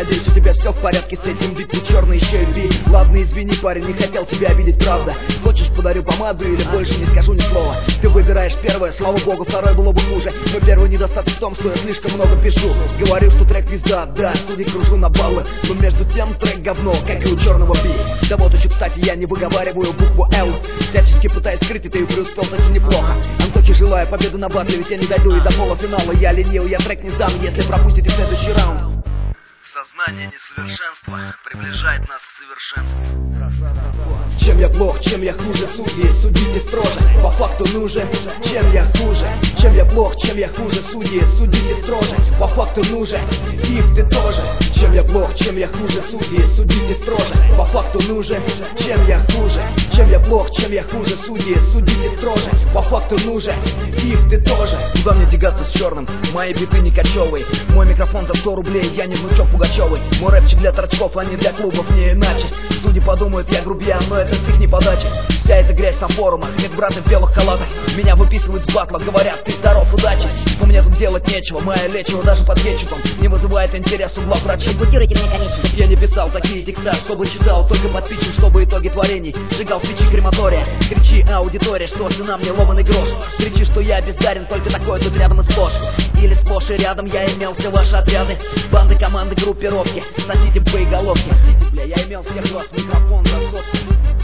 Надеюсь, у тебя все в порядке с этим, ведь ты черный еще и би. Ладно, извини, парень, не хотел тебя обидеть, правда. Хочешь, подарю помаду или больше не скажу ни слова. Ты выбираешь первое, слава богу, второе было бы хуже. Мой первый недостаток в том, что я слишком много пишу. Говорил, что трек пизда, да, судей кружу на баллы. Но между тем трек говно, как и у черного би. Да вот еще, кстати, я не выговариваю букву Л. Всячески пытаюсь скрыть это и преуспел таки неплохо. Антохе желаю победы на батле, ведь я не дойду и до полуфинала. Я ленил, я трек не сдам, если пропустите следующий раунд. Сознание несовершенства приближает нас к совершенству. Чем я плох, чем я хуже, судьи, судите строже. По факту нужен, чем я хуже. Чем я плох, чем я хуже, судьи, судите строже. По факту нужен, Ив, ты тоже. Чем я плох, чем я хуже, судьи, судите строже. По факту нужен, чем я хуже. Чем я плох, чем я хуже, судьи, судите строже. По факту нужен, Ив, ты тоже. Куда мне тягаться с черным? Мои биты не кочевые. Мой микрофон за 100 рублей, я не внучок Пугачевой. Мой рэпчик для торчков, а не для клубов, не иначе. Судьи подумают, я грубиян, но это с их не подачи. Вся эта грязь на форумах, нет браты в белых халатах. Меня выписывают с батла, говорят, ты здоров, удачи. Но мне тут делать нечего, мое лечиво даже под кетчупом не вызывает интерес угла врачей. Репутируйте меня, конечно. Чтоб я не писал такие текста, чтобы читал только под питчем, чтобы итоги творений сжигал свечи крематория. Кричи, аудитория, что цена мне ломаный грош. Кричи, что я бездарен, только такой тут рядом и сплошь. Или сплошь и рядом я имел все ваши отряды. Банды, команды, группировки, сосите боеголовки. Сосите, бля, я имел всех вас, микрофон за сотку.